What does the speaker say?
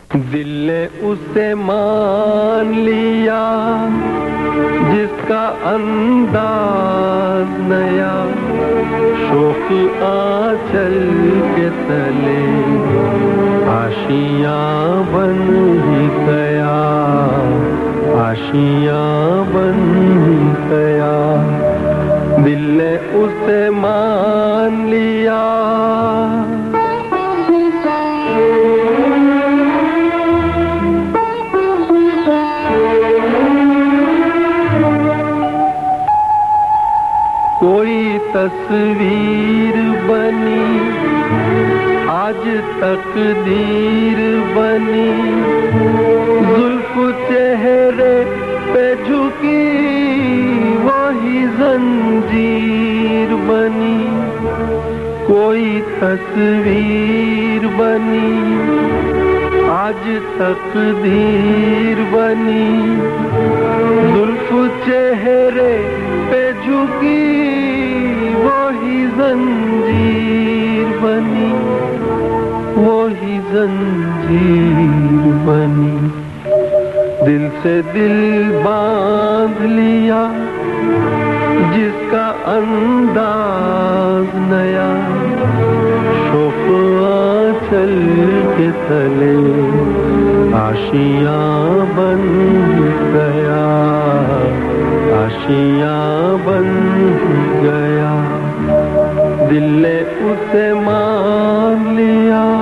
दिल ने उसे मान लिया जिसका अंदाज नया, शोक आंचल के तले आशियां बन ही गया, आशियां बन ही गया। दिल ने उसे मान लिया। कोई तस्वीर बनी आज तकदीर बनी, जुल्फ चेहरे पे झुकी वही जंजीर बनी। कोई तस्वीर बनी आज तकदीर बनी, जुल्फ चेहरे पे झुकी वही जंजीर बनी, वही जंजीर बनी। दिल से दिल बांध लिया जिसका अंदाज नया, शोक आंचल के तले आशियां बन गया, आशियां बन गया। दिल ने उसे मान लिया।